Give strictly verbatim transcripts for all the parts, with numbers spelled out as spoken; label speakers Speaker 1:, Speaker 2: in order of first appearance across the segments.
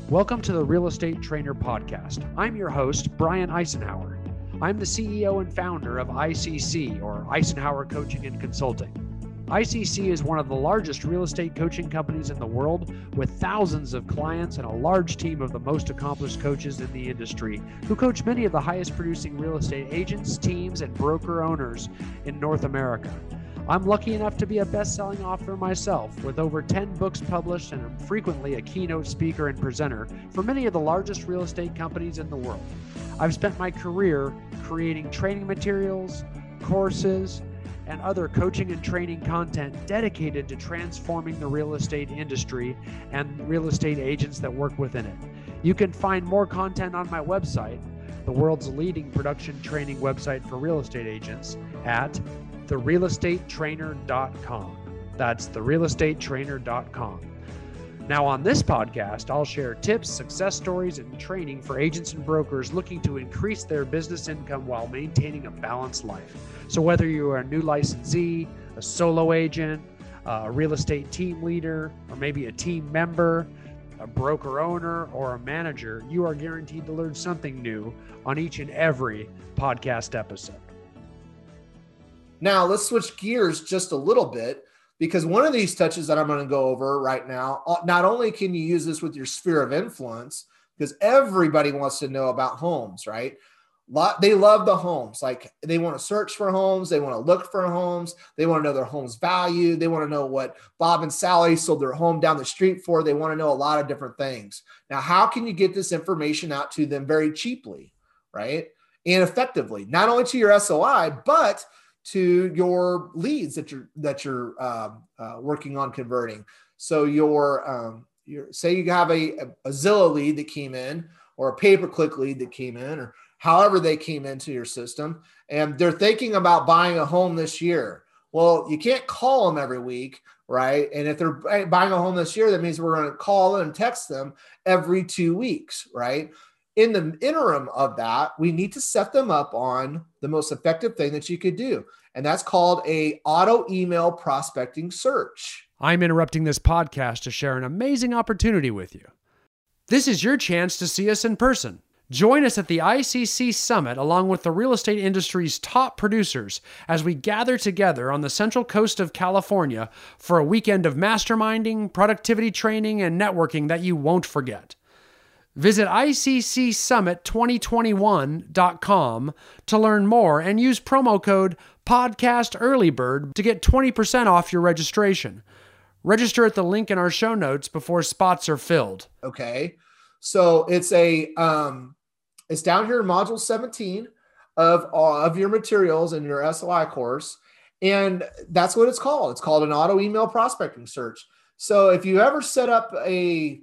Speaker 1: Welcome to the Real Estate Trainer Podcast. I'm your host, Brian Eisenhower. I'm the C E O and founder of I C C, or Eisenhower Coaching and Consulting. I C C is one of the largest real estate coaching companies in the world, with thousands of clients and a large team of the most accomplished coaches in the industry who coach many of the highest producing real estate agents, teams, and broker owners in North America. I'm lucky enough to be a best-selling author myself, with over ten books published, and I'm frequently a keynote speaker and presenter for many of the largest real estate companies in the world. I've spent my career creating training materials, courses, and other coaching and training content dedicated to transforming the real estate industry and real estate agents that work within it. You can find more content on my website, the world's leading production training website for real estate agents, at the real estate trainer dot com. That's the real estate trainer dot com. Now, on this podcast, I'll share tips, success stories, and training for agents and brokers looking to increase their business income while maintaining a balanced life. So whether you are a new licensee, a solo agent, a real estate team leader, or maybe a team member, a broker owner, or a manager, you are guaranteed to learn something new on each and every podcast episode.
Speaker 2: Now, let's switch gears just a little bit, because one of these touches that I'm going to go over right now, not only can you use this with your sphere of influence, because everybody wants to know about homes, right? They love the homes. Like, they want to search for homes. They want to look for homes. They want to know their home's value. They want to know what Bob and Sally sold their home down the street for. They want to know a lot of different things. Now, how can you get this information out to them very cheaply, right? And effectively, not only to your S O I, but to your leads that you're that you're um, uh, working on converting. So your um, your say you have a, a Zillow lead that came in, or a pay-per-click lead that came in, or however they came into your system, and they're thinking about buying a home this year. Well, you can't call them every week, right? And if they're buying a home this year, that means we're going to call and text them every two weeks, right? In the interim of that, we need to set them up on the most effective thing that you could do. And that's called a auto email prospecting search.
Speaker 1: I'm interrupting this podcast to share an amazing opportunity with you. This is your chance to see us in person. Join us at the I C C Summit along with the real estate industry's top producers as we gather together on the central coast of California for a weekend of masterminding, productivity training, and networking that you won't forget. Visit I C C summit twenty twenty-one dot com to learn more and use promo code PODCASTEARLYBIRD to get twenty percent off your registration. Register at the link in our show notes before spots are filled.
Speaker 2: Okay. So it's a um, it's down here in module seventeen of, uh, of your materials in your S O I course. And that's what it's called. It's called an auto email prospecting search. So if you ever set up a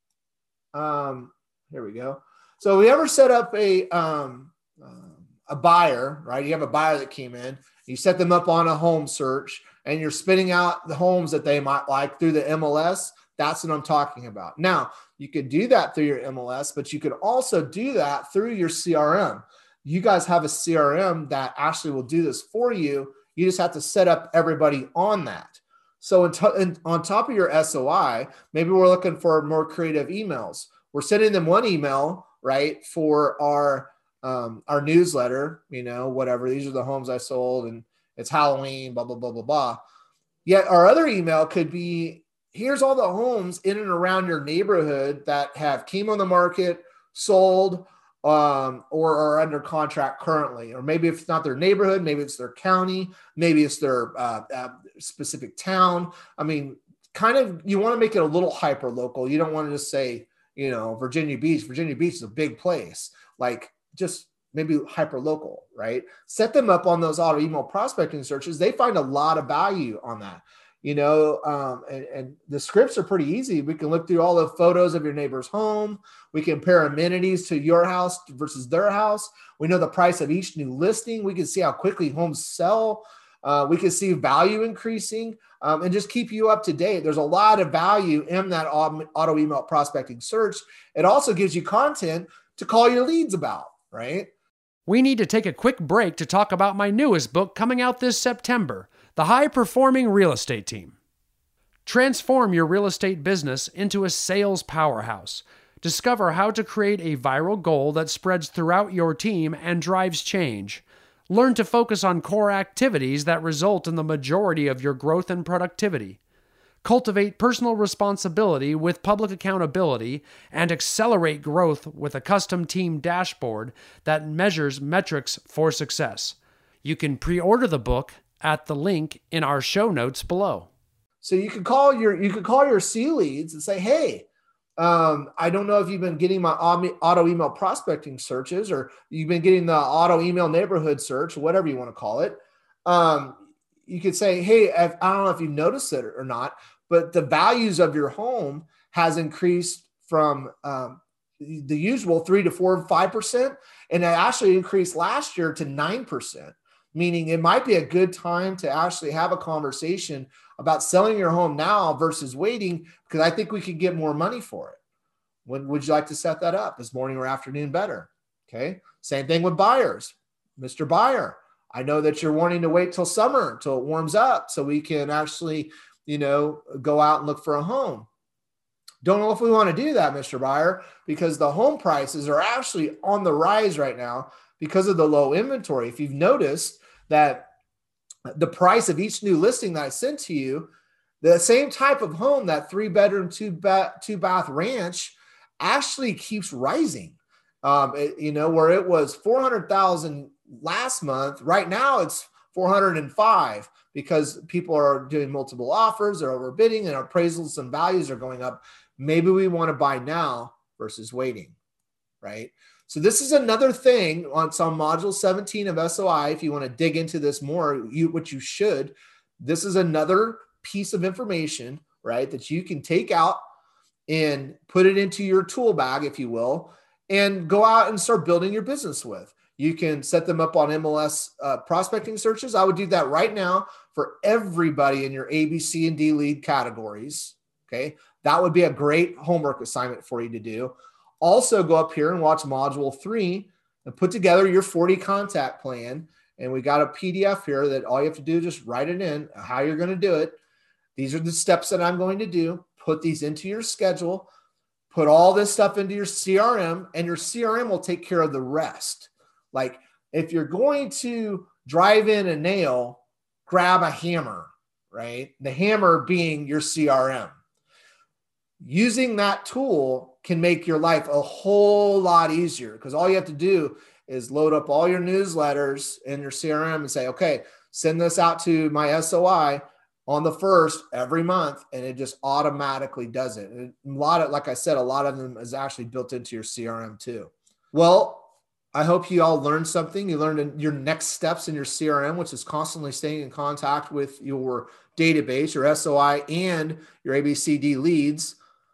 Speaker 2: um, Here we go. So we ever set up a um, uh, a buyer, right? You have a buyer that came in, you set them up on a home search, and you're spitting out the homes that they might like through the M L S. That's what I'm talking about. Now, you could do that through your M L S, but you could also do that through your C R M. You guys have a C R M that actually will do this for you. You just have to set up everybody on that. So in t- in, on top of your S O I, maybe we're looking for more creative emails. We're sending them one email, right, for our um, our newsletter, you know, whatever. These are the homes I sold, and it's Halloween, blah, blah, blah, blah, blah. Yet our other email could be, here's all the homes in and around your neighborhood that have came on the market, sold, um, or are under contract currently. Or maybe if it's not their neighborhood, maybe it's their county, maybe it's their uh, uh, specific town. I mean, kind of, you want to make it a little hyper local. You don't want to just say, you know, Virginia Beach. Virginia Beach is a big place. Like, just maybe hyper local, right? Set them up on those auto email prospecting searches. They find a lot of value on that, you know, um, and, and the scripts are pretty easy. We can look through all the photos of your neighbor's home. We compare amenities to your house versus their house. We know the price of each new listing. We can see how quickly homes sell. Uh, we can see value increasing, um, and just keep you up to date. There's a lot of value in that auto email prospecting search. It also gives you content to call your leads about, right?
Speaker 1: We need to take a quick break to talk about my newest book coming out this September, The High Performing Real Estate Team. Transform your real estate business into a sales powerhouse. Discover how to create a viral goal that spreads throughout your team and drives change. Learn to focus on core activities that result in the majority of your growth and productivity. Cultivate personal responsibility with public accountability and accelerate growth with a custom team dashboard that measures metrics for success. You can pre-order the book at the link in our show notes below.
Speaker 2: So you could call your you could call your C leads and say, "Hey, um, I don't know if you've been getting my auto email prospecting searches, or you've been getting the auto email neighborhood search, or whatever you want to call it." Um, you could say, "Hey, I don't know if you've noticed it or not, but the values of your home has increased from um, the usual three to four, five percent, and it actually increased last year to nine percent." Meaning it might be a good time to actually have a conversation about selling your home now versus waiting, because I think we could get more money for it. When would you like to set that up? Is morning or afternoon better? Okay. Same thing with buyers. Mister Buyer, I know that you're wanting to wait till summer, till it warms up, so we can actually, you know, go out and look for a home. Don't know if we want to do that, Mister Buyer, because the home prices are actually on the rise right now because of the low inventory. If you've noticed that the price of each new listing that I sent to you, the same type of home, that three bedroom, two bath, two bath ranch, actually keeps rising. Um, it, you know, where it was four hundred thousand last month, right now it's four hundred five, because people are doing multiple offers, they're overbidding, and appraisals and values are going up. Maybe we want to buy now versus waiting, right? So this is another thing on, it's on module seventeen of S O I. If you want to dig into this more, you, which you should, this is another piece of information, right, that you can take out and put it into your tool bag, if you will, and go out and start building your business with. You can set them up on M L S uh, prospecting searches. I would do that right now for everybody in your A, B, C, and D lead categories. Okay. That would be a great homework assignment for you to do. Also go up here and watch module three and put together your forty contact plan. And we got a P D F here that all you have to do is just write it in, how you're going to do it. These are the steps that I'm going to do. Put these into your schedule, put all this stuff into your C R M, and your C R M will take care of the rest. Like if you're going to drive in a nail, grab a hammer, right? The hammer being your C R M. Using that tool can make your life a whole lot easier, because all you have to do is load up all your newsletters in your C R M and say, okay, send this out to my S O I on the first every month. And it just automatically does it. And a lot of, like I said, a lot of them is actually built into your C R M too. Well, I hope you all learned something. You learned your next steps in your C R M, which is constantly staying in contact with your database, your S O I, and your A B C D leads.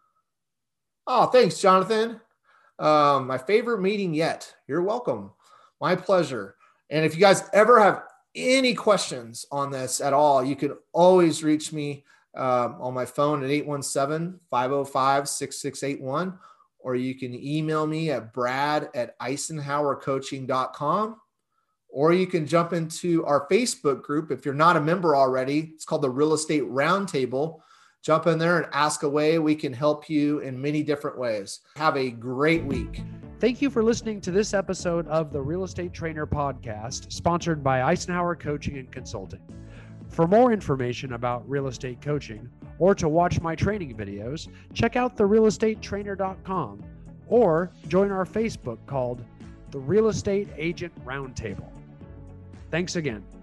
Speaker 2: Oh, thanks, Jonathan. Um, my favorite meeting yet. You're welcome. My pleasure. And if you guys ever have any questions on this at all, you can always reach me um, on my phone at eight one seven, five oh five, six six eight one, or you can email me at brad at eisenhower coaching dot com, or you can jump into our Facebook group. If you're not a member already, it's called the Real Estate Roundtable. Jump in there and ask away. We can help you in many different ways. Have a great week.
Speaker 1: Thank you for listening to this episode of the Real Estate Trainer Podcast, sponsored by Eisenhower Coaching and Consulting. For more information about real estate coaching, or to watch my training videos, check out the real estate trainer dot com or join our Facebook called the Real Estate Agent Roundtable. Thanks again.